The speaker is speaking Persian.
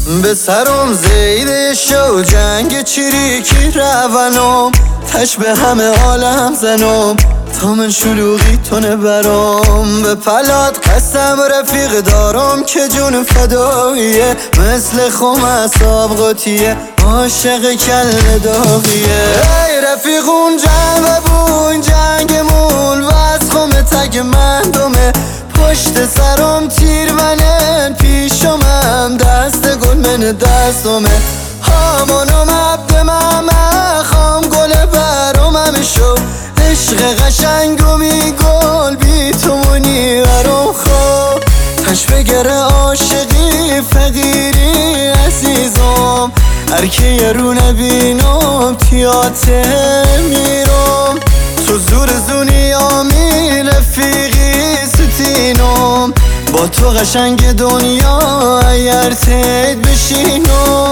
به سرم زیده شو جنگ چریکی روانم تش به همه عالم زنم تا من شلوغی تونه برام به پلات قسم رفیق دارم که جون فداییه مثل خم اصاب قطیه عاشق کل داغیه ای رفیق اون جنگ بون جنگمون و از خم تگ من دومه پشت سرم تیر منن پیشمم دست گل من دستمه همانم عبد ممه خام گل برامم شو عشق قشنگ و میگل بی تو منی برام خواب تش بگره عاشقی فقیری عزیزم هر که یه رو نبینم تیاته میرم تو زور زونیامی رفیقی ستینم با تو قشنگ دنیا اگر تید بشینم